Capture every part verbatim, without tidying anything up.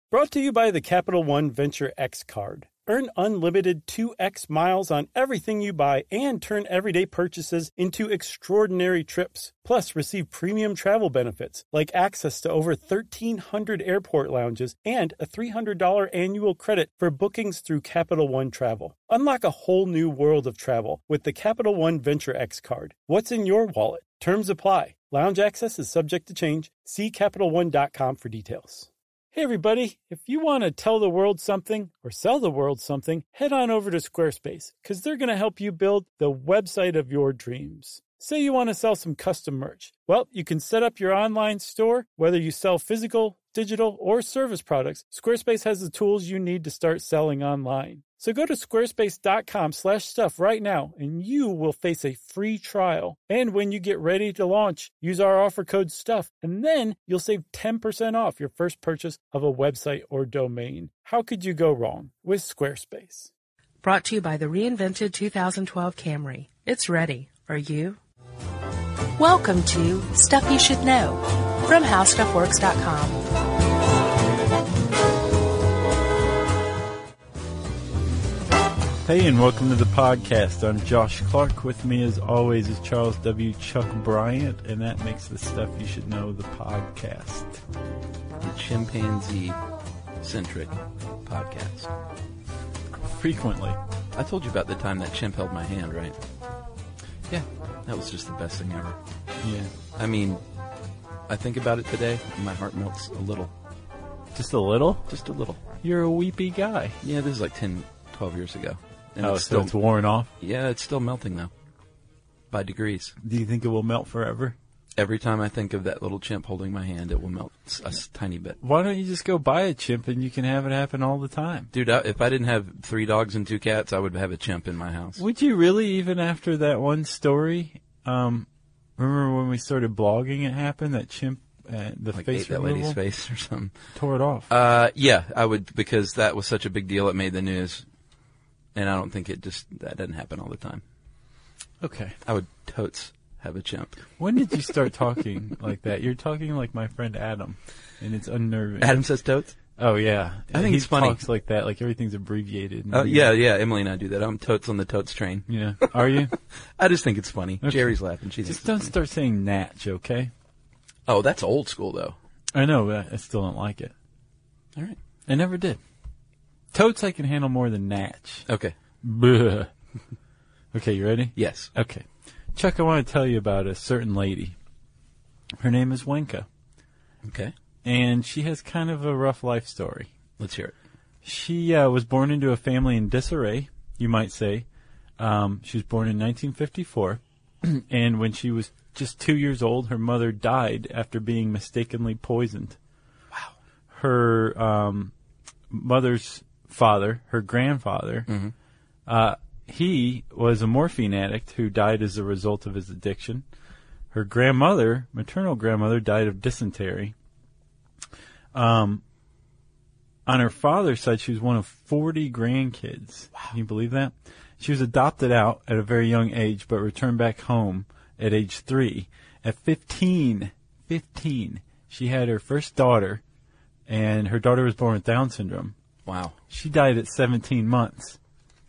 Brought to you by the Capital One Venture X card. Earn unlimited two x miles on everything you buy and turn everyday purchases into extraordinary trips. Plus, receive premium travel benefits like access to over thirteen hundred airport lounges and a three hundred dollars annual credit for bookings through Capital One Travel. Unlock a whole new world of travel with the Capital One Venture X card. What's in your wallet? Terms apply. Lounge access is subject to change. See Capital One dot com for details. Hey everybody, if you want to tell the world something or sell the world something, head on over to Squarespace because they're going to help you build the website of your dreams. Say you want to sell some custom merch. Well, you can set up your online store, whether you sell physical, digital, or service products. Squarespace has the tools you need to start selling online. So go to squarespace.com slash stuff right now and you will face a free trial. And when you get ready to launch, use our offer code STUFF and then you'll save ten percent off your first purchase of a website or domain. How could you go wrong with Squarespace? Brought to you by the reinvented two thousand twelve Camry. It's ready. Are you? Welcome to Stuff You Should Know from How Stuff Works dot com. Hey, and welcome to the podcast. I'm Josh Clark. With me, as always, is Charles W. Chuck Bryant, and that makes the Stuff You Should Know the podcast. The chimpanzee-centric podcast. Frequently. I told you about the time that chimp held my hand, right? Yeah. That was just the best thing ever. Yeah. I mean, I think about it today, and my heart melts a little. Just a little? Just a little. You're a weepy guy. Yeah, this is like ten, twelve years ago. And oh, it's so still, it's worn off? Yeah, it's still melting, though. By degrees. Do you think it will melt forever? Every time I think of that little chimp holding my hand, it will melt a s- tiny bit. Why don't you just go buy a chimp and you can have it happen all the time? Dude, I, if I didn't have three dogs and two cats, I would have a chimp in my house. Would you really, even after that one story? Um, remember when we started blogging it happened? That chimp, uh, the like face ate that removal? lady's face or something. Tore it off. Uh, yeah, I would, because that was such a big deal. It made the news. And I don't think it just, that doesn't happen all the time. Okay. I would totes have a chimp. When did you start talking like that? You're talking like my friend Adam, and it's unnerving. Adam says totes? Oh, yeah. I think he it's funny. He talks like that, like everything's abbreviated. Oh, uh, yeah, yeah, Emily and I do that. I'm totes on the totes train. Yeah. Are you? I just think it's funny. Okay. Jerry's laughing. She just don't funny. start saying natch, okay? Oh, that's old school, though. I know, but I still don't like it. All right. I never did. Totes I can handle more than natch. Okay. Bleh. Okay, you ready? Yes. Okay. Chuck, I want to tell you about a certain lady. Her name is Wenka. Okay. And she has kind of a rough life story. Let's hear it. She uh, was born into a family in disarray, you might say. Um, she was born in nineteen fifty-four. And when she was just two years old, her mother died after being mistakenly poisoned. Wow. Her um, mother's father, her grandfather, mm-hmm. uh, he was a morphine addict who died as a result of his addiction. Her grandmother, maternal grandmother, died of dysentery. Um, on her father's side, she was one of forty grandkids. Wow. Can you believe that? She was adopted out at a very young age, but returned back home at age three. At fifteen, fifteen, she had her first daughter, and her daughter was born with Down syndrome. Wow. She died at seventeen months.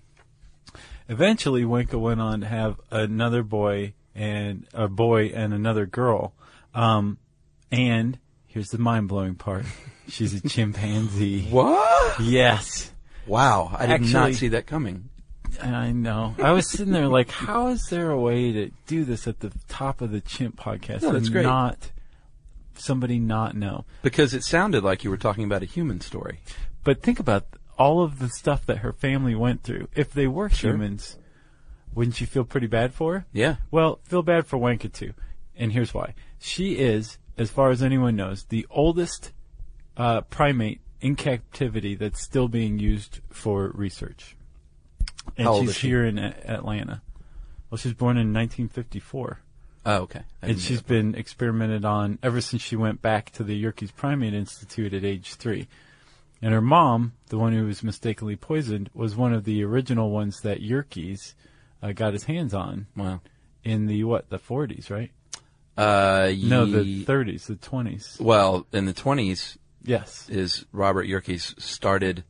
Eventually, Wenka went on to have another boy and a boy and another girl. Um, and here's the mind-blowing part. She's a chimpanzee. What? Yes. Wow. I did Actually, not see that coming. I know. I was sitting there like, how is there a way to do this at the top of the Chimp podcast No, that's and great. not somebody not know? Because it sounded like you were talking about a human story. But think about all of the stuff that her family went through. If they were Sure. humans, wouldn't you feel pretty bad for her? Yeah. Well, feel bad for Wenka too. And here's why. She is, as far as anyone knows, the oldest uh, primate in captivity that's still being used for research. And How old she's is she? here in a- Atlanta. Well, she was born in nineteen fifty-four. Oh, okay. I And didn't she's know. been experimented on ever since she went back to the Yerkes Primate Institute at age three. And her mom, the one who was mistakenly poisoned, was one of the original ones that Yerkes uh, got his hands on. Wow. In the, what, the forties, right? Uh, No, ye- the thirties, the twenties. Well, in the twenties, Yes. is Robert Yerkes started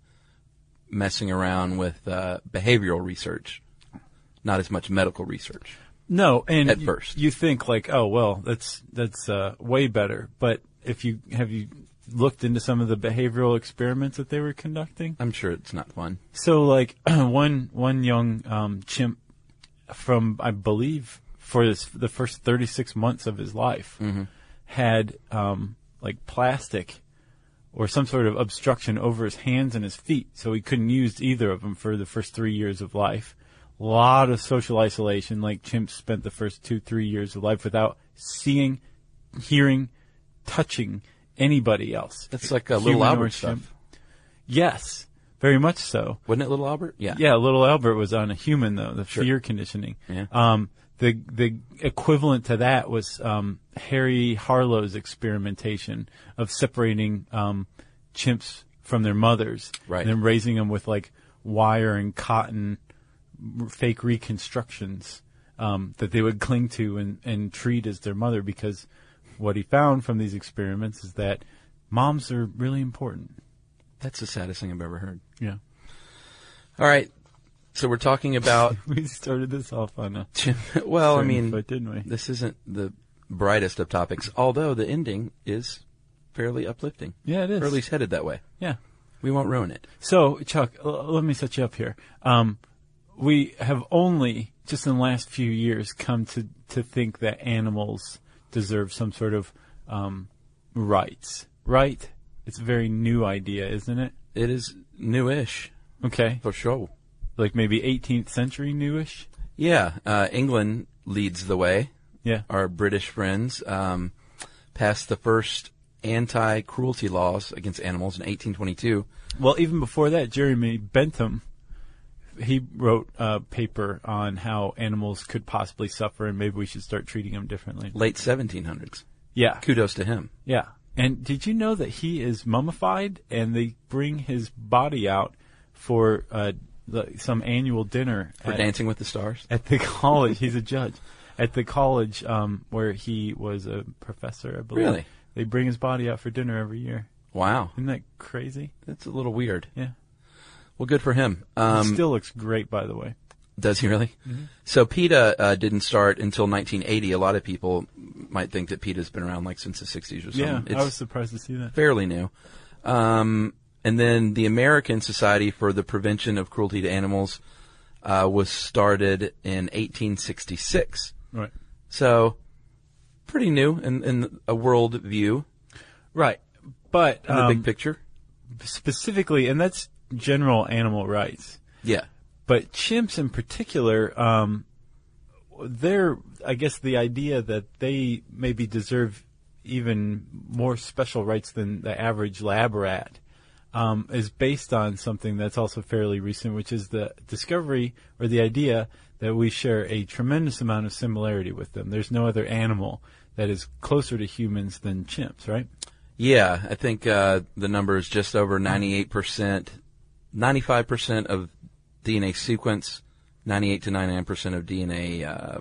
messing around with uh, behavioral research, not as much medical research. No, and At you, first. you think like, oh well, that's that's uh, way better. But if you have you looked into some of the behavioral experiments that they were conducting? I'm sure it's not fun. So like one one young um, chimp from I believe for this, the first thirty-six months of his life Mm-hmm. had um, like plastic or some sort of obstruction over his hands and his feet, so he couldn't use either of them for the first three years of life. A lot of social isolation, like chimps spent the first two, three years of life without seeing, hearing, touching anybody else. That's like a Human Little or Albert chimp. stuff. Yes, very much so. Wasn't it Little Albert? Yeah. Yeah, little Albert was on a human though, the Sure. fear conditioning. Yeah. Um, the the equivalent to that was um, Harry Harlow's experimentation of separating um, chimps from their mothers, Right. and then raising them with like wire and cotton r- fake reconstructions um, that they would cling to and, and treat as their mother, because what he found from these experiments is that moms are really important. That's the saddest thing I've ever heard. Yeah. All right. So we're talking about We started this off on a well, I certain mean, foot, didn't we? this isn't the brightest of topics, although the ending is fairly uplifting, Yeah, it is. or at least headed that way. Yeah. We won't ruin it. So, Chuck, l- let me set you up here. Um, we have only, just in the last few years, come to, to think that animals deserve some sort of um, rights. Right? It's a very new idea, isn't it? It is newish, Okay. for sure. Like maybe eighteenth century newish? Yeah, uh, England leads the way. Yeah. Our British friends um, passed the first anti-cruelty laws against animals in eighteen twenty-two. Well, even before that, Jeremy Bentham, he wrote a paper on how animals could possibly suffer and maybe we should start treating them differently. Late seventeen hundreds. Yeah. Kudos to him. Yeah. And did you know that he is mummified and they bring his body out for uh, the, some annual dinner For at, Dancing with the Stars. at the college? He's a judge at the college um, where he was a professor, I believe. Really? They bring his body out for dinner every year. Wow. Isn't that crazy? That's a little weird. Yeah. Well, good for him. He Um, still looks great, by the way. Does he really? Mm-hmm. So PETA uh, didn't start until nineteen eighty. A lot of people might think that PETA's been around like since the sixties or something. Yeah, It's I was surprised to see that. fairly new. Um, and then the American Society for the Prevention of Cruelty to Animals uh, was started in eighteen sixty-six. Right. So pretty new in, in a world view, Right. But in the um, big picture. specifically, and that's general animal rights. Yeah. But chimps in particular, um, they're, I guess, the idea that they maybe deserve even more special rights than the average lab rat um, is based on something that's also fairly recent, which is the discovery or the idea that we share a tremendous amount of similarity with them. There's no other animal that is closer to humans than chimps, right? Yeah, I think uh, the number is just over ninety-eight percent, ninety-five percent of D N A sequence, ninety-eight to ninety-nine percent of D N A. Uh,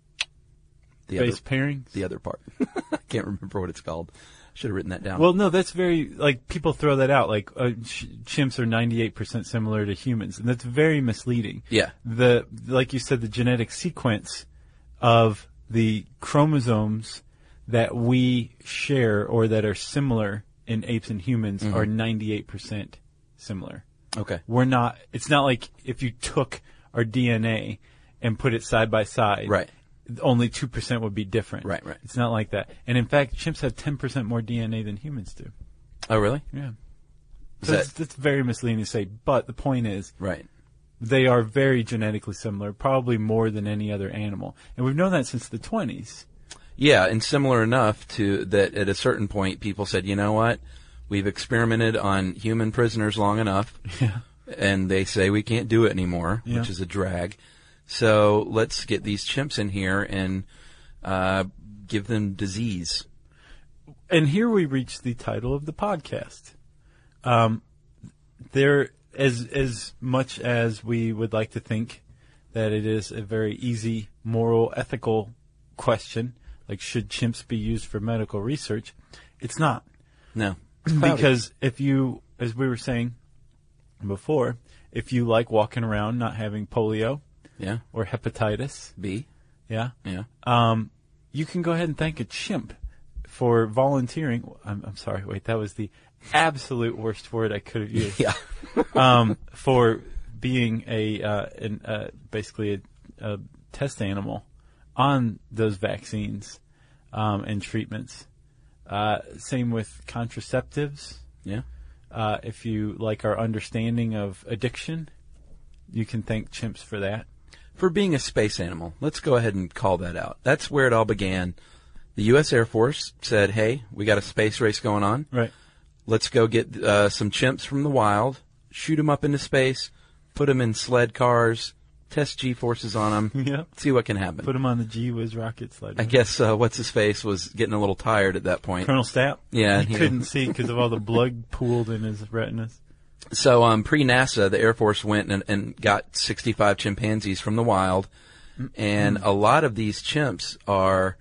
the Base other, pairings. the other part. I can't remember what it's called. Should have written that down. Well, no, that's very, like, people throw that out, like, uh, ch- chimps are ninety-eight percent similar to humans, and that's very misleading. Yeah. The, like you said, the genetic sequence of the chromosomes that we share or that are similar in apes and humans Mm-hmm. are ninety-eight percent similar. Okay. We're not, it's not like if you took our D N A and put it side by side. Right. Only two percent would be different. Right, right. It's not like that. And in fact, chimps have ten percent more D N A than humans do. Oh, really? Yeah. Is So that- it's, it's very misleading to say, but the point is, Right. they are very genetically similar, probably more than any other animal. And we've known that since the twenties. Yeah, and similar enough to that at a certain point people said, you know what? We've experimented on human prisoners long enough. Yeah. And they say we can't do it anymore, Yeah. which is a drag. So let's get these chimps in here and uh, give them disease. And here we reach the title of the podcast. Um, there, as as much as we would like to think that it is a very easy, moral, ethical question, like should chimps be used for medical research, it's not. No. Because if you, as we were saying before, if you like walking around not having polio Yeah. or hepatitis, B. yeah, Yeah. um, you can go ahead and thank a chimp for volunteering. I'm, I'm sorry, wait, that was the absolute worst word I could have used. Yeah. um, for being a uh, an, uh, basically a, a test animal on those vaccines um, and treatments. Uh, same with contraceptives. Yeah. Uh, if you like our understanding of addiction, you can thank chimps for that. For being a space animal, let's go ahead and call that out. That's where it all began. The U S Air Force said, hey, we got a space race going on. Right. Let's go get uh, some chimps from the wild, shoot them up into space, put them in sled cars, test G-forces on them, Yeah. see what can happen. Put them on the G-Whiz rocket sled. I guess uh, what's-his-face was getting a little tired at that point. Colonel Stapp? Yeah. He he- couldn't see because of all the blood pooled in his retinas. So um, pre-NASA, the Air Force went and, and got sixty-five chimpanzees from the wild, and a lot of these chimps are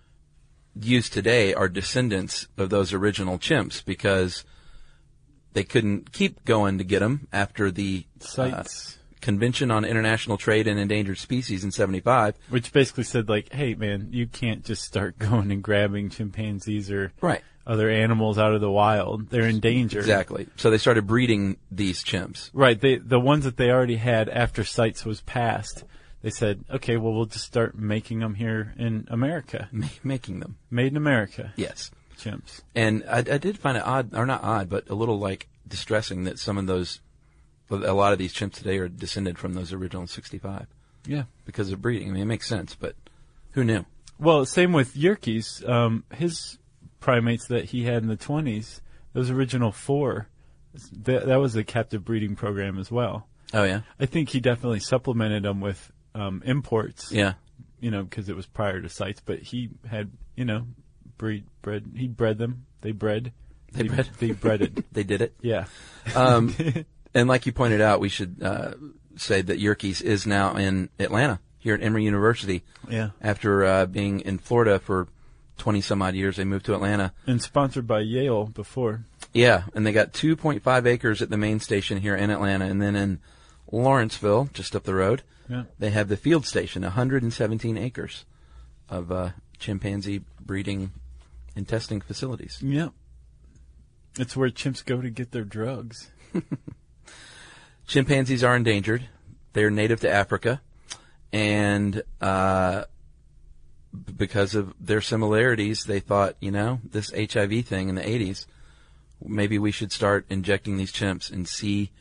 used today are descendants of those original chimps because they couldn't keep going to get them after the uh, Sites. Convention on International Trade in Endangered Species in seventy-five. Which basically said, like, hey, man, you can't just start going and grabbing chimpanzees or Right. other animals out of the wild. They're in danger. Exactly. So they started breeding these chimps. Right. They, the ones that they already had after CITES was passed, they said, okay, well, we'll just start making them here in America. Ma- making them. Made in America. Yes. Chimps. And I, I did find it odd, or not odd, but a little like distressing that some of those, a lot of these chimps today are descended from those original sixty-five Yeah. because of breeding. I mean, it makes sense, but who knew? Well, same with Yerkes. Um, his primates that he had in the twenties, those original four, that, that was a captive breeding program as well. Oh yeah, I think he definitely supplemented them with um, imports. yeah, You know, because it was prior to CITES, but he had, you know, breed bred. He bred them. They bred. They bred? They breaded. they did it. Yeah. Um, and like you pointed out, we should uh, say that Yerkes is now in Atlanta here at Emory University. Yeah. After uh, being in Florida for twenty some odd years, they moved to Atlanta. And sponsored by Yale before. Yeah, and they got two point five acres at the main station here in Atlanta, and then in Lawrenceville, just up the road, Yeah. they have the field station, one hundred seventeen acres of uh, chimpanzee breeding and testing facilities. Yeah. It's where chimps go to get their drugs. Chimpanzees are endangered. They're native to Africa, and uh, b- because of their similarities, they thought, you know, this H I V thing in the eighties, maybe we should start injecting these chimps and see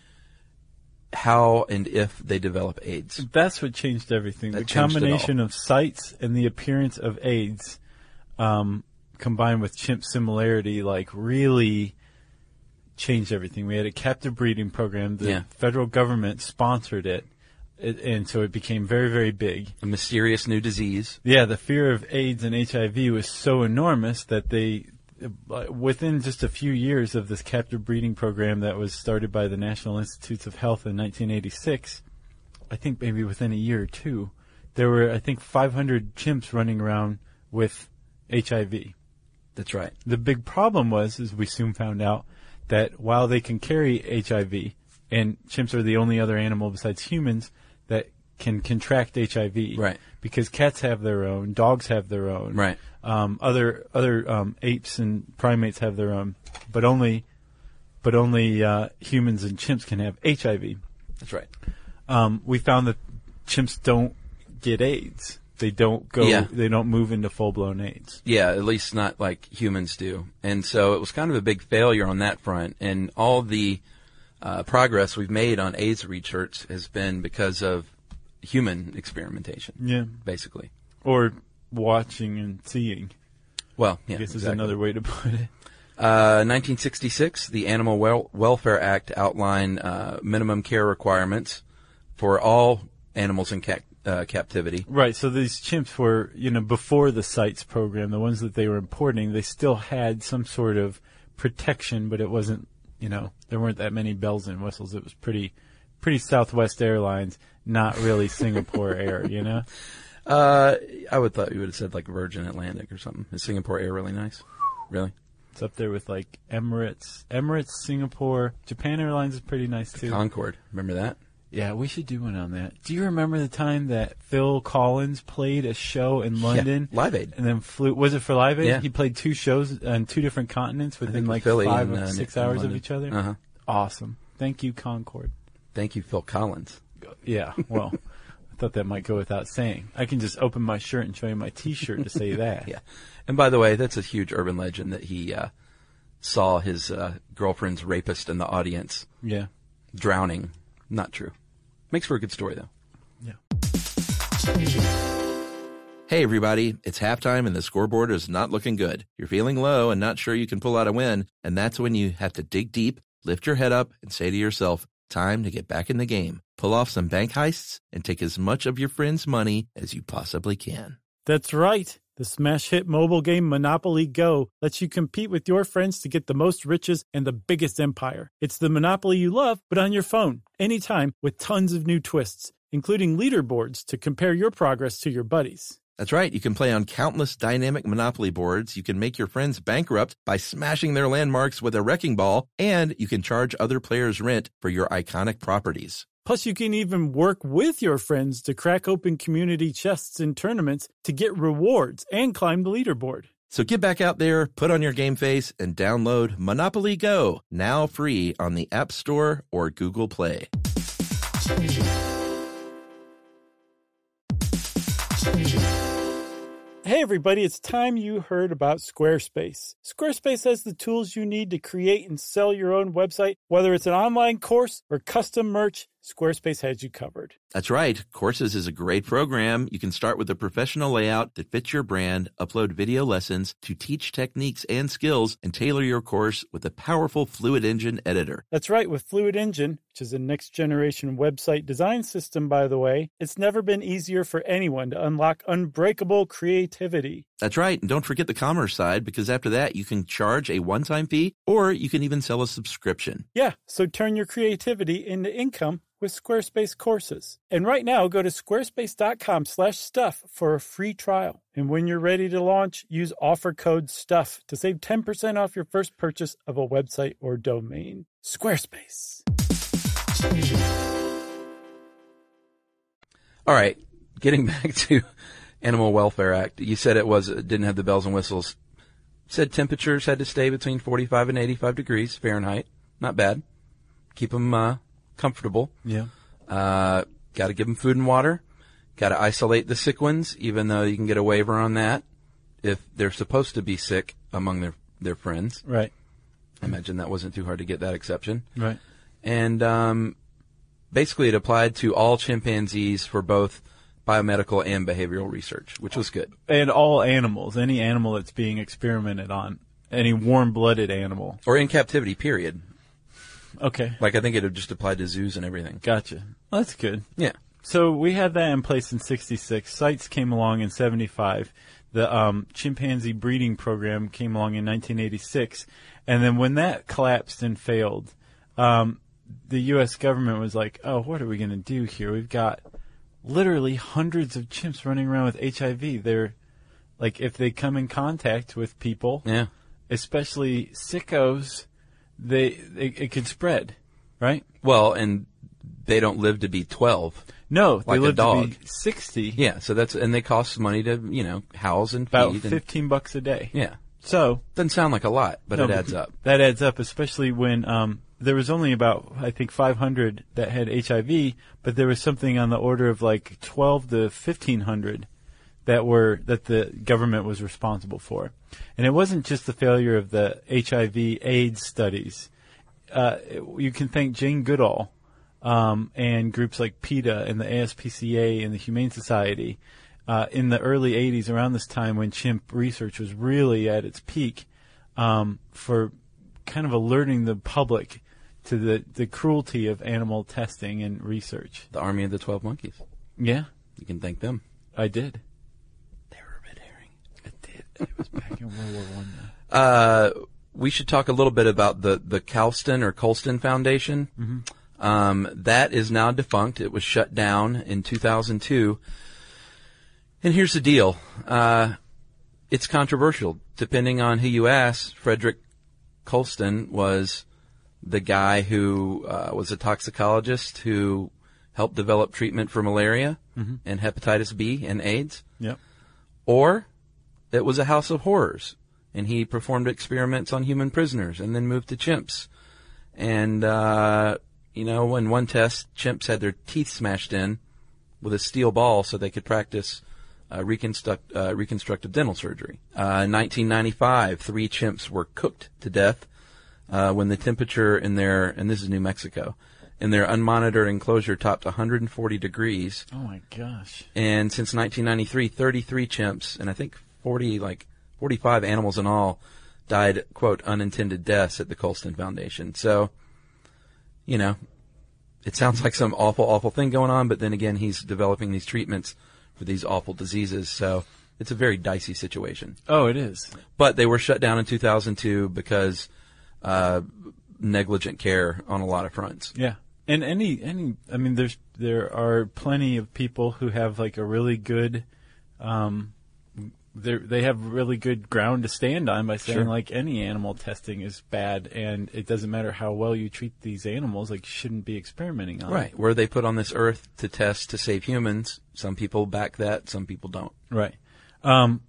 how and if they develop AIDS. That's what changed everything. That the changed it combination of CITES and the appearance of AIDS, um, combined with chimp similarity, like really changed everything. We had a captive breeding program. The Yeah. federal government sponsored it, it, and so it became very, very big. A mysterious new disease. Yeah, the fear of AIDS and H I V was so enormous that they, uh, within just a few years of this captive breeding program that was started by the National Institutes of Health in nineteen eighty-six, I think maybe within a year or two, there were, I think, five hundred chimps running around with H I V. That's right. The big problem was, as we soon found out, that while they can carry H I V, and chimps are the only other animal besides humans that can contract H I V, Right. because cats have their own, dogs have their own, Right. um, other other um, apes and primates have their own, but only but only uh, humans and chimps can have H I V. That's right. Um, we found that chimps don't get AIDS. They don't go. Yeah. They don't move into full blown AIDS. Yeah, at least not like humans do. And so it was kind of a big failure on that front. And all the uh, progress we've made on AIDS research has been because of human experimentation, Yeah, basically. or watching and seeing. Well, yeah, I guess is exactly. another way to put it. Uh, nineteen sixty-six, the Animal Wel- Welfare Act outlined uh, minimum care requirements for all animals in ca- uh, captivity. Right, so these chimps were, you know, before the CITES program, the ones that they were importing, they still had some sort of protection, but it wasn't, you know, there weren't that many bells and whistles. It was pretty, pretty Southwest Airlines, not really Singapore Air, you know? Uh, I would thought you would have said like Virgin Atlantic or something. Is Singapore Air really nice? Really? It's up there with like Emirates, Emirates, Singapore, Japan Airlines is pretty nice too. Concorde, remember that? Yeah, we should do one on that. Do you remember the time that Phil Collins played a show in London? Yeah, Live Aid. And then flew, was it for Live Aid? Yeah. He played two shows on two different continents within like Philly five and, or uh, six in hours London. of each other. Uh-huh. Awesome. Thank you, Concorde. Thank you, Phil Collins. Yeah, well, I thought that might go without saying. I can just open my shirt and show you my T-shirt to say that. Yeah. And by the way, that's a huge urban legend that he uh, saw his uh, girlfriend's rapist in the audience Yeah. drowning. Not true. Makes for a good story, though. Yeah. Hey, everybody, it's halftime and the scoreboard is not looking good. You're feeling low and not sure you can pull out a win, and that's when you have to dig deep, lift your head up, and say to yourself, time to get back in the game. Pull off some bank heists and take as much of your friends' money as you possibly can. That's right. The smash hit mobile game Monopoly Go lets you compete with your friends to get the most riches and the biggest empire. It's the Monopoly you love, but on your phone, anytime, with tons of new twists, including leaderboards to compare your progress to your buddies. That's right. You can play on countless dynamic Monopoly boards. You can make your friends bankrupt by smashing their landmarks with a wrecking ball, and you can charge other players rent for your iconic properties. Plus, you can even work with your friends to crack open community chests in tournaments to get rewards and climb the leaderboard. So get back out there, put on your game face, and download Monopoly Go, now free on the App Store or Google Play. Hey everybody, it's time you heard about Squarespace. Squarespace has the tools you need to create and sell your own website. Whether it's an online course or custom merch, Squarespace has you covered. That's right. Courses is a great program. You can start with a professional layout that fits your brand, upload video lessons to teach techniques and skills, and tailor your course with a powerful Fluid Engine editor. That's right. With Fluid Engine, which is a next-generation website design system, by the way, it's never been easier for anyone to unlock unbreakable creativity. That's right. And don't forget the commerce side, because after that, you can charge a one-time fee, or you can even sell a subscription. Yeah, so turn your creativity into income with Squarespace courses. And right now, go to squarespace.com slash stuff for a free trial. And when you're ready to launch, use offer code STUFF to save ten percent off your first purchase of a website or domain. Squarespace. All right, getting back to Animal Welfare Act. You said it was it didn't have the bells and whistles. Said temperatures had to stay between forty-five and eighty-five degrees Fahrenheit. Not bad. Keep them uh, comfortable. Yeah. Uh, got to give them food and water. Got to isolate the sick ones, even though you can get a waiver on that if they're supposed to be sick among their, their friends. Right. I imagine that wasn't too hard to get that exception. Right. And um, basically it applied to all chimpanzees for both biomedical and behavioral research, which was good. And all animals, any animal that's being experimented on, any warm-blooded animal. Or in captivity, period. Okay. Like, I think it had just applied to zoos and everything. Gotcha. Well, that's good. Yeah. So we had that in place in sixty-six. CITES came along in seventy-five. The um, chimpanzee breeding program came along in nineteen eighty-six. And then when that collapsed and failed, um, the U S government was like, oh, what are we going to do here? We've got literally hundreds of chimps running around with H I V. They're, like, if they come in contact with people, Yeah. especially sickos, they, they it could spread, right? Well, and they don't live to be twelve. No, they Like a live dog. to be sixty. Yeah, so that's, and they cost money to, you know, house and About feed. And, fifteen bucks a day. yeah. So Doesn't sound like a lot, but no, it adds up. That adds up, especially when um, there was only about, I think, five hundred that had H I V, but there was something on the order of like twelve to fifteen hundred that were that the government was responsible for. And it wasn't just the failure of the H I V AIDS studies. Uh, you can thank Jane Goodall um, and groups like PETA and the A S P C A and the Humane Society. Uh, in the early eighties, around this time when chimp research was really at its peak, um, for kind of alerting the public to the, the cruelty of animal testing and research. The Army of the Twelve Monkeys. Yeah, You can thank them. I did. They were a red herring. I did. It was back in World War One. Uh, we should talk a little bit about the, the Colston or Colston Foundation. Mm-hmm. Um, that is now defunct. It was shut down in two thousand two. And here's the deal. Uh, it's controversial. Depending on who you ask, Frederick Colston was the guy who uh, was a toxicologist who helped develop treatment for malaria mm-hmm. and hepatitis B and AIDS. Yep. Or it was a house of horrors, and he performed experiments on human prisoners and then moved to chimps. And, uh, you know, in one test, chimps had their teeth smashed in with a steel ball so they could practice uh, reconstruct, uh, reconstructive dental surgery. Uh, in nineteen ninety-five, three chimps were cooked to death uh, when the temperature in their, and this is New Mexico, in their unmonitored enclosure topped one hundred forty degrees. Oh, my gosh. And since nineteen ninety-three, thirty-three chimps, and I think forty, like forty-five animals in all, died, quote, unintended deaths at the Colston Foundation. So, you know, it sounds like some awful, awful thing going on, but then again, he's developing these treatments for these awful diseases. So it's a very dicey situation. Oh, it is. But they were shut down in two thousand two because uh, negligent care on a lot of fronts. Yeah. And any, any, I mean, there's, there are plenty of people who have like a really good, um, they they have really good ground to stand on by saying Sure. like any animal testing is bad, and it doesn't matter how well you treat these animals, like you shouldn't be experimenting on Right. them. Were they put on this earth to test to save humans? Some people back that, some people don't. Right. Um,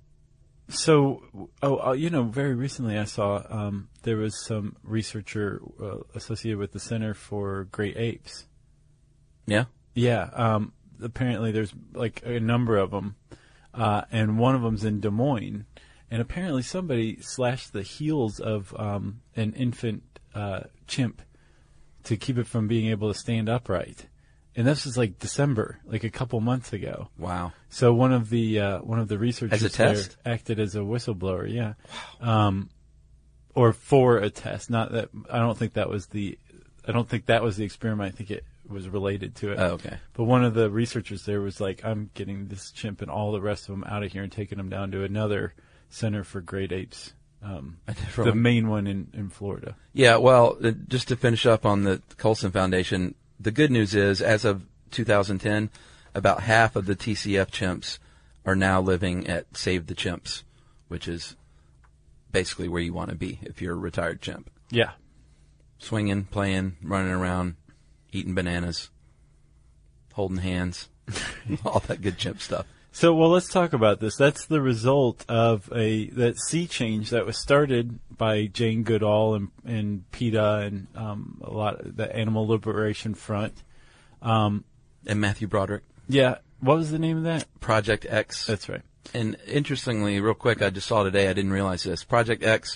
so, oh, uh, you know, very recently I saw um, there was some researcher uh, associated with the Center for Great Apes. Yeah? Yeah. Um, apparently there's like a number of them, uh, and one of them's in Des Moines. And apparently somebody slashed the heels of um, an infant uh, chimp to keep it from being able to stand upright. And this was like December, like a couple months ago. Wow. So one of the uh, one of the researchers As a test? there acted as a whistleblower, yeah, wow. um, or for a test. Not that I don't think that was the I don't think that was the experiment. I think it was related to it. Oh, okay. But one of the researchers there was like, I'm getting this chimp and all the rest of them out of here and taking them down to another Center for Great Apes, um, the main one in, in Florida. Yeah, well, uh, just to finish up on the Colston Foundation, the good news is, as of two thousand ten, about half of the T C F chimps are now living at Save the Chimps, which is basically where you want to be if you're a retired chimp. Yeah. Swinging, playing, running around, eating bananas, holding hands, all that good chimp stuff. So, well, let's talk about this. That's the result of a that sea change that was started by Jane Goodall and, and PETA and um, a lot of the Animal Liberation Front. Um, And Matthew Broderick. yeah, what was the name of that? Project X. That's right. And interestingly, real quick, I just saw today, I didn't realize this. Project X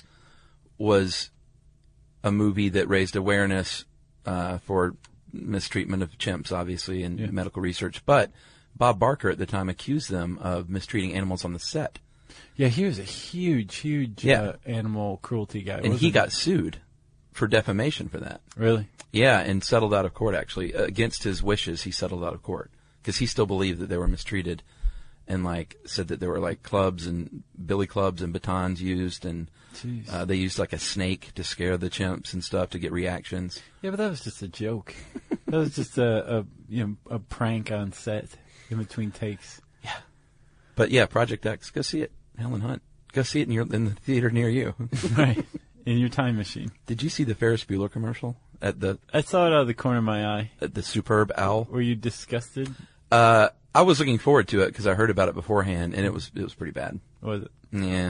was a movie that raised awareness uh, for mistreatment of chimps, obviously, in Yeah. medical research. But Bob Barker at the time accused them of mistreating animals on the set. Yeah, he was a huge, huge Yeah. uh, animal cruelty guy. And he got sued for defamation for that. Really? Yeah, and settled out of court, actually. Against his wishes, he settled out of court. Because he still believed that they were mistreated. And, like, said that there were, like, clubs and billy clubs and batons used. And Jeez. uh, they used, like, a snake to scare the chimps and stuff to get reactions. Yeah, but that was just a joke. That was just a, a you know a prank on set in between takes. Yeah. But, yeah, Project X, go see it. Helen Hunt. Go see it in, your, in the theater near you. Right. In your time machine. Did you see the Ferris Bueller commercial at the I saw it out of the corner of my eye. at the Superb Owl? Were you disgusted? Uh, I was looking forward to it because I heard about it beforehand, and it was it was pretty bad. Was it? Yeah.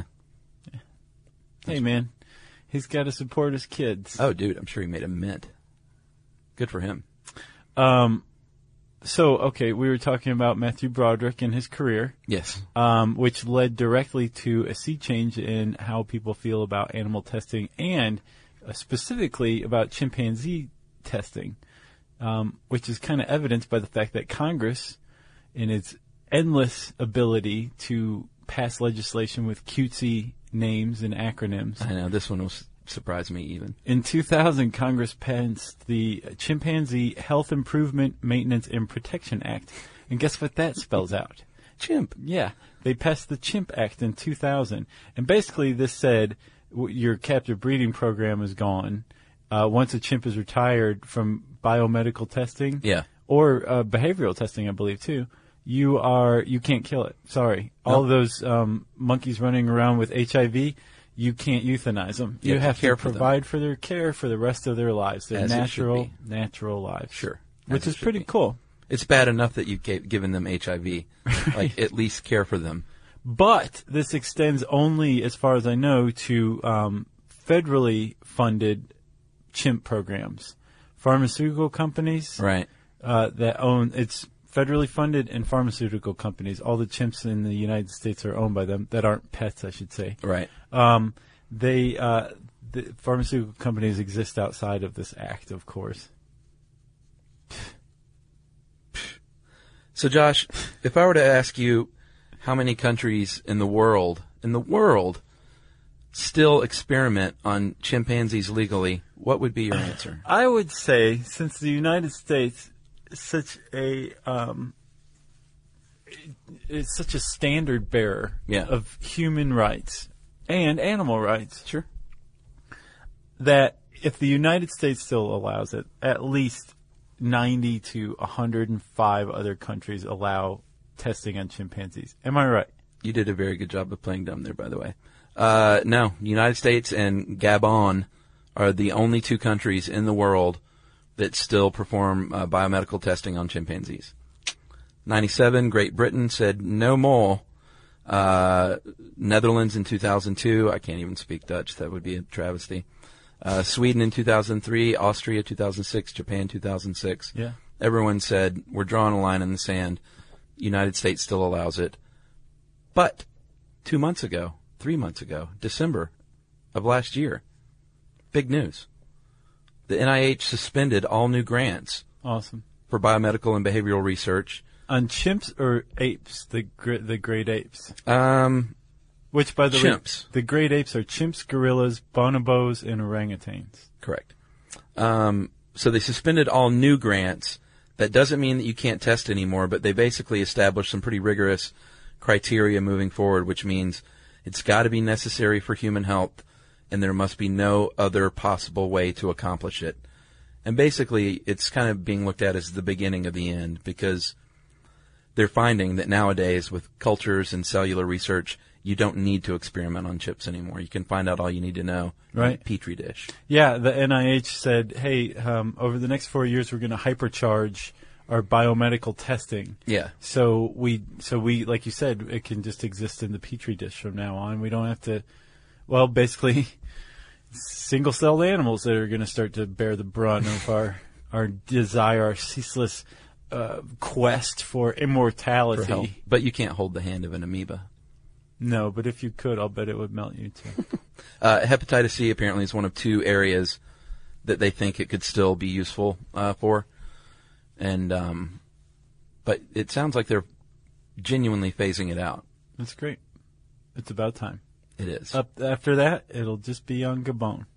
Hey, man. He's got to support his kids. Oh, dude, I'm sure he made a mint. Good for him. Um, so, okay, we were talking about Matthew Broderick and his career, Yes. um, which led directly to a sea change in how people feel about animal testing and uh, specifically about chimpanzee testing, um, which is kind of evidenced by the fact that Congress, in its endless ability to pass legislation with cutesy names and acronyms, I know, this one was surprised me even. in two thousand, Congress passed the Chimpanzee Health Improvement, Maintenance, and Protection Act. And guess what that spells out? Chimp. Yeah, they passed the Chimp Act in two thousand. And basically this said w- your captive breeding program is gone. Uh, once a chimp is retired from biomedical testing Yeah. or uh, behavioral testing, I believe, too, you are you can't kill it. Sorry. All Nope. those um, monkeys running around with H I V, you can't euthanize them. You You, have have to to, care for them. provide for their care for the rest of their lives, their As it should natural, be. natural lives. Sure. Which As it is should pretty be. cool. It's bad enough that you've ga- given them H I V. Like, at least care for them. But this extends only, as far as I know, to um, federally funded chimp programs. Pharmaceutical companies Right. uh, that own, it's federally funded, and pharmaceutical companies. All the chimps in the United States are owned by them, that aren't pets, I should say. Right. Um, they, uh, the pharmaceutical companies exist outside of this act, of course. So, Josh, if I were to ask you how many countries in the world, in the world, still experiment on chimpanzees legally, what would be your answer? I would say, since the United States is such a um, it's such a standard bearer Yeah. of human rights and animal rights, Sure. that if the United States still allows it, at least ninety to one hundred five other countries allow testing on chimpanzees. Am I right? You did a very good job of playing dumb there, by the way. Uh, no, United States and Gabon are the only two countries in the world that still perform uh, biomedical testing on chimpanzees. ninety-seven, Great Britain said no more. Uh, Netherlands in two thousand two, I can't even speak Dutch, that would be a travesty. Uh, Sweden in two thousand three, Austria two thousand six, Japan two thousand six. Yeah. Everyone said, we're drawing a line in the sand. United States still allows it. But two months ago, three months ago, December of last year, big news. The N I H suspended all new grants Awesome. for biomedical and behavioral research. On chimps or apes, the gr- the great apes? Um, Which, by the Chimps. way, the great apes are chimps, gorillas, bonobos, and orangutans. correct. Um, so they suspended all new grants. That doesn't mean that you can't test anymore, but they basically established some pretty rigorous criteria moving forward, which means it's got to be necessary for human health, and there must be no other possible way to accomplish it. And basically, it's kind of being looked at as the beginning of the end, because they're finding that nowadays, with cultures and cellular research, you don't need to experiment on chips anymore. You can find out all you need to know in a Right. petri dish. Yeah, the N I H said, hey, um, over the next four years, we're going to hypercharge our biomedical testing. Yeah. So we, so we, like you said, it can just exist in the petri dish from now on. We don't have to, well, basically, single-celled animals that are going to start to bear the brunt of our our desire, our ceaseless uh, quest for immortality. For health. But you can't hold the hand of an amoeba. No, but if you could, I'll bet it would melt you too. Uh, hepatitis C apparently is one of two areas that they think it could still be useful uh, for. And, um, but it sounds like they're genuinely phasing it out. That's great. It's about time. It is. Up after that, it'll just be on Gabon.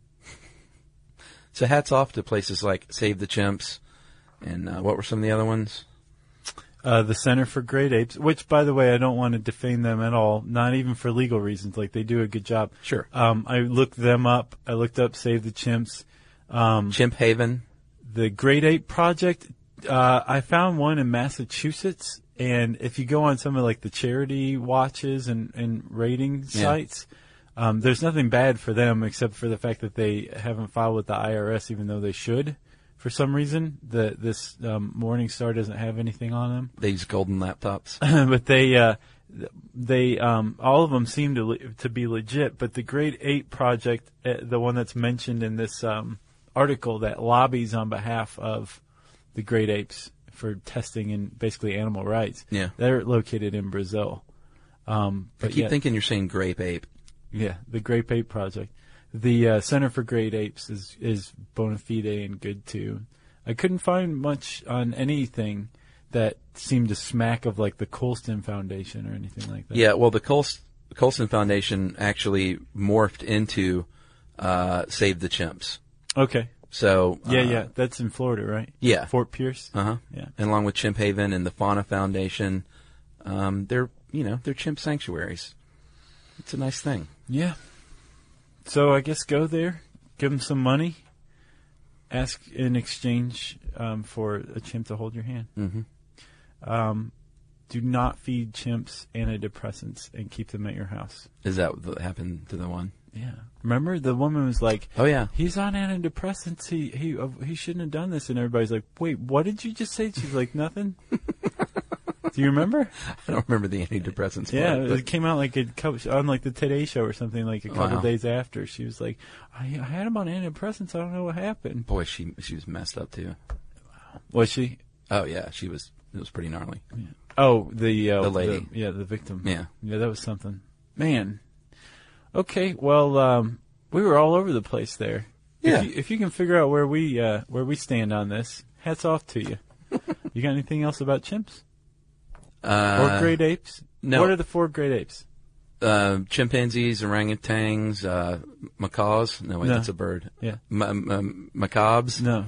So hats off to places like Save the Chimps, and uh, what were some of the other ones? Uh, the Center for Great Apes, which, by the way, I don't want to defame them at all, not even for legal reasons. Like, they do a good job. Sure. Um, I looked them up. I looked up Save the Chimps. Um, Chimp Haven. the Great Ape Project, uh, I found one in Massachusetts. And if you go on some of, like, the charity watches and, and rating Yeah. sites, um, there's nothing bad for them except for the fact that they haven't filed with the I R S, even though they should. For some reason, the, this um, Morningstar doesn't have anything on them. They use golden laptops. But they, uh, they, um, all of them seem to le- to be legit. But the Great Ape Project, uh, the one that's mentioned in this um, article that lobbies on behalf of the great apes for testing and basically animal rights, Yeah. they're located in Brazil. Um, I but keep yeah, thinking you're saying grape ape. yeah, the Great Ape Project. The uh, Center for Great Apes is, is bona fide and good too. I couldn't find much on anything that seemed to smack of like the Colston Foundation or anything like that. Yeah, well, the Cols- Colson Foundation actually morphed into uh, Save the Chimps. Okay. So Yeah, uh, yeah. That's in Florida, right? Yeah. Fort Pierce. Uh huh. Yeah. And along with Chimp Haven and the Fauna Foundation, um, they're you know they're chimp sanctuaries. It's a nice thing. Yeah. So I guess go there, give them some money, ask in exchange um, for a chimp to hold your hand. Mm-hmm. Um, do not feed chimps antidepressants and keep them at your house. Is that what happened to the one? Yeah. Remember, the woman was like, Oh, yeah. he's on antidepressants. He he uh, he shouldn't have done this. And everybody's like, wait, what did you just say? She's like, nothing. Do you remember? I don't remember the antidepressants. Yeah, part, it but- came out like a couple, on like the Today Show or something like a couple Wow. days after. She was like, I, I had him on antidepressants. I don't know what happened. Boy, she she was messed up, too. Was she? Oh, yeah, she was, it was pretty gnarly. Oh, the uh, The lady. yeah, the victim. Yeah. Yeah, that was something. Man. Okay, well, um, we were all over the place there. Yeah. If you, if you can figure out where we uh, where we stand on this, hats off to you. You got anything else about chimps Uh, or great apes? no. What are the four great apes? Uh, chimpanzees, orangutans, uh, macaws. No, wait, No. that's a bird. Yeah. M- m- macabres. No,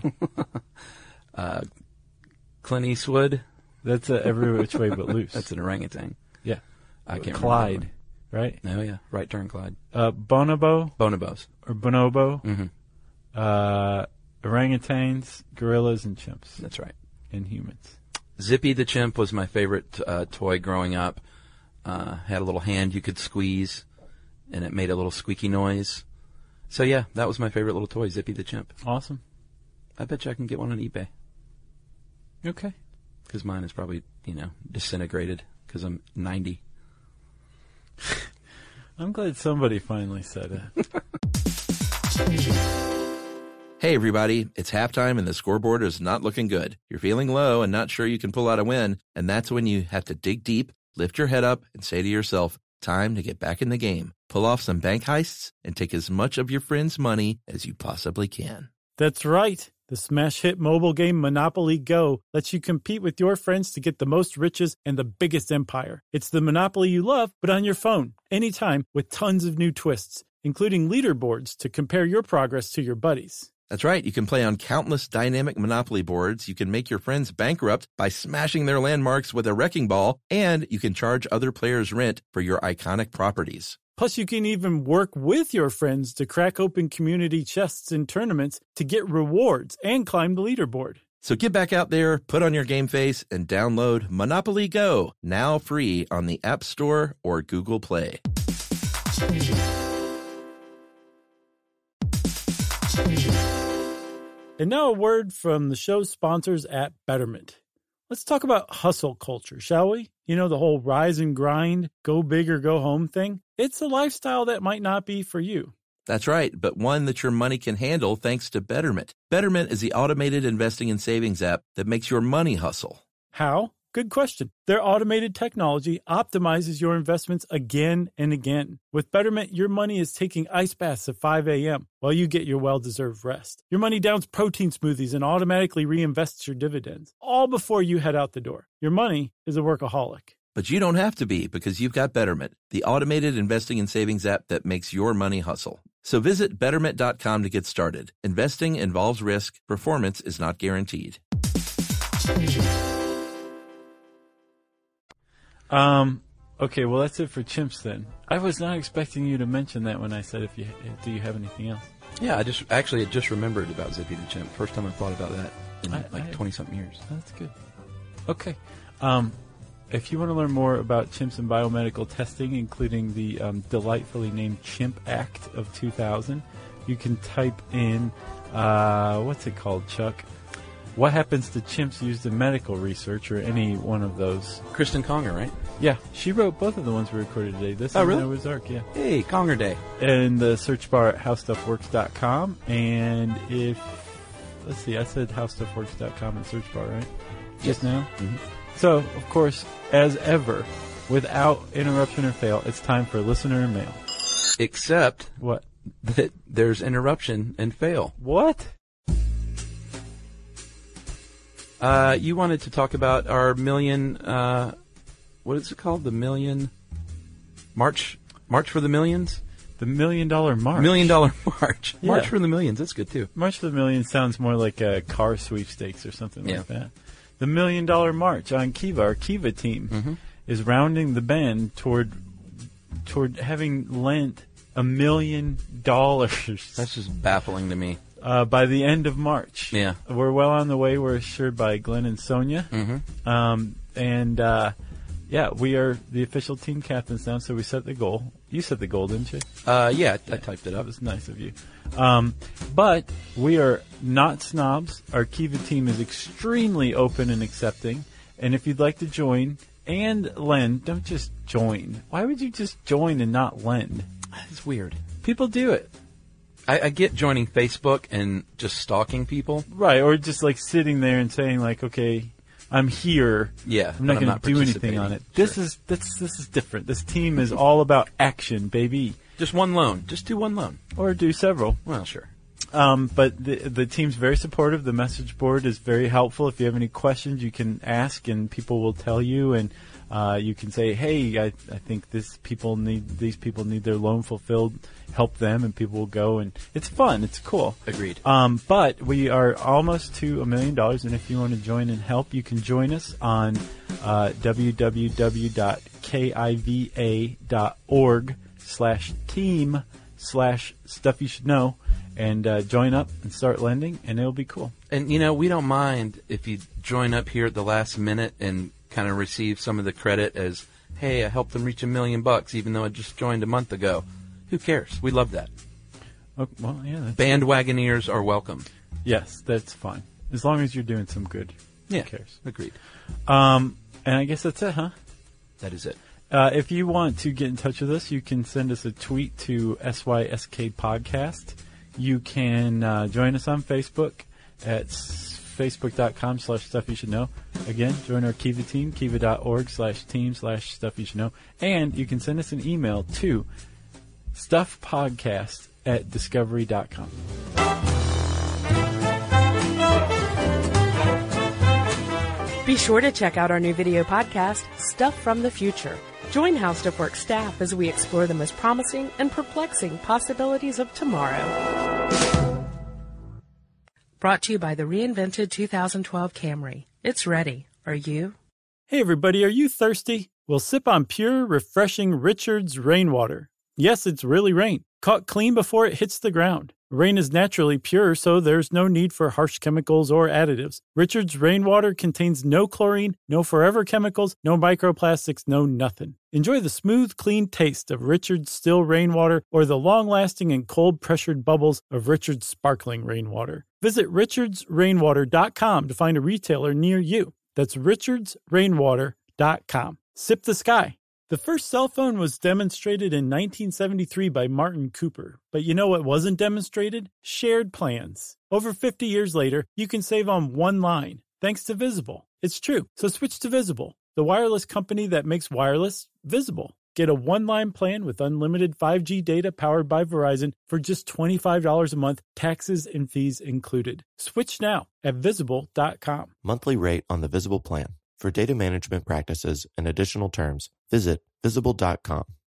Clint Eastwood. that's uh, every which way but loose. That's an orangutan. yeah. I can't Clyde, remember. right? No, yeah. Right turn, Clyde. Uh, bonobo Bonobos. or bonobo, Mm-hmm. uh, orangutans, gorillas, and chimps, That's right. and humans. Zippy the chimp was my favorite uh, toy growing up. Uh, had a little hand you could squeeze, and it made a little squeaky noise. So yeah, that was my favorite little toy, Zippy the chimp. Awesome. I bet you I can get one on eBay, Okay. because mine is probably, you know, disintegrated because I'm ninety. I'm glad somebody finally said it. Hey, everybody, it's halftime and the scoreboard is not looking good. You're feeling low and not sure you can pull out a win, and that's when you have to dig deep, lift your head up, and say to yourself, time to get back in the game. Pull off some bank heists and take as much of your friends' money as you possibly can. That's right. The smash hit mobile game Monopoly Go lets you compete with your friends to get the most riches and the biggest empire. It's the Monopoly you love, but on your phone, anytime, with tons of new twists, including leaderboards to compare your progress to your buddies. That's right. You can play on countless dynamic Monopoly boards. You can make your friends bankrupt by smashing their landmarks with a wrecking ball, and you can charge other players rent for your iconic properties. Plus, you can even work with your friends to crack open community chests in tournaments to get rewards and climb the leaderboard. So get back out there, put on your game face, and download Monopoly Go, now free on the App Store or Google Play. And now a word from the show's sponsors at Betterment. Let's talk about hustle culture, shall we? You know, the whole rise and grind, go big or go home thing. It's a lifestyle that might not be for you. That's right, but one that your money can handle thanks to Betterment. Betterment is the automated investing and savings app that makes your money hustle. How? Good question. Their automated technology optimizes your investments again and again. With Betterment, your money is taking ice baths at five a.m. while you get your well-deserved rest. Your money downs protein smoothies and automatically reinvests your dividends, all before you head out the door. Your money is a workaholic. But you don't have to be, because you've got Betterment, the automated investing and savings app that makes your money hustle. So visit betterment dot com to get started. Investing involves risk. Performance is not guaranteed. Um. Okay. Well, that's it for chimps then. I was not expecting you to mention that when I said, "If you do, you have anything else?" Yeah, I just actually I just remembered about Zippy the chimp. First time I thought about that in I- like I- twenty something years. That's good. Okay. Um, if you want to learn more about chimps and biomedical testing, including the um, delightfully named Chimp Act of two thousand, you can type in uh, what's it called, Chuck? What happens to chimps used in medical research, or any one of those? Kristen Conger, right? Yeah, she wrote both of the ones we recorded today. This Oh, and really? Noah's Ark, yeah. Hey, Conger Day. In the search bar at how stuff works dot com. And if, let's see, I said how stuff works dot com in search bar, right? Just now? Mhm. So, of course, as ever, without interruption or fail, it's time for listener mail. Except What? that there's interruption and fail. What? Uh, you wanted to talk about our million, uh, what is it called? The million, March, March for the Millions? The Million Dollar March. Million Dollar March. Yeah. March for the Millions, that's good too. March for the Million sounds more like a car sweepstakes or something Yeah. like that. The Million Dollar March on Kiva, our Kiva team, Mm-hmm. is rounding the bend toward toward having lent a million dollars That's just baffling to me. uh, by the end of March. Yeah. We're well on the way. We're assured by Glenn and Sonia. Mm-hmm. Um, and uh, yeah, we are the official team captains now, so we set the goal. You set the goal, didn't you? Uh, yeah, I typed it That up. was nice of you. Um, but we are not snobs. Our Kiva team is extremely open and accepting. And if you'd like to join and lend, don't just join. Why would you just join and not lend? It's weird. People do it. I, I get joining Facebook and just stalking people. Right, or just like sitting there and saying like, okay, I'm here. Yeah, I'm not but I'm going not to do anything on it. participating. This Sure. is this this is different. This team is all about action, baby. Just one loan. Just do one loan. Or do several. Well, sure. Um, but the the team's very supportive. The message board is very helpful. If you have any questions, you can ask, and people will tell you. And uh, you can say, "Hey, I, I think this people need these people need their loan fulfilled. Help them," and people will go. And it's fun. It's cool. Agreed. Um, but we are almost to a million dollars, and if you want to join and help, you can join us on uh, www.kiva.org slash team slash stuff you should know. And uh, join up and start lending, and it'll be cool. And, you know, we don't mind if you join up here at the last minute and kind of receive some of the credit as, hey, I helped them reach a million bucks, even though I just joined a month ago. Who cares? We love that. Oh, well, yeah. That's, Bandwagoneers are welcome. yes, that's fine. As long as you're doing some good. Yeah. Who cares? Agreed. Um, and I guess that's it, huh? That is it. Uh, if you want to get in touch with us, you can send us a tweet to S Y S K Podcast. You can uh, join us on Facebook at facebook.com slash stuff you should know. Again, join our Kiva team, kiva.org slash team slash stuff you should know. And you can send us an email to stuffpodcast at discovery dot com. Be sure to check out our new video podcast, Stuff from the Future. Join How Stuff Works staff as we explore the most promising and perplexing possibilities of tomorrow. Brought to you by the reinvented two thousand twelve Camry. It's ready. Are you? Hey everybody, are you thirsty? Well, sip on pure, refreshing Richard's rainwater. Yes, it's really rain, caught clean before it hits the ground. Rain is naturally pure, so there's no need for harsh chemicals or additives. Richard's rainwater contains no chlorine, no forever chemicals, no microplastics, no nothing. Enjoy the smooth, clean taste of Richard's still rainwater or the long-lasting and cold-pressured bubbles of Richard's sparkling rainwater. Visit richards rainwater dot com to find a retailer near you. That's richards rainwater dot com. Sip the sky. The first cell phone was demonstrated in nineteen seventy-three by Martin Cooper. But you know what wasn't demonstrated? Shared plans. Over fifty years later, you can save on one line, thanks to Visible. It's true, so switch to Visible, the wireless company that makes wireless visible. Get a one-line plan with unlimited five G data powered by Verizon for just twenty-five dollars a month, taxes and fees included. Switch now at visible dot com. Monthly rate on the Visible plan. For data management practices and additional terms, visit visible dot com.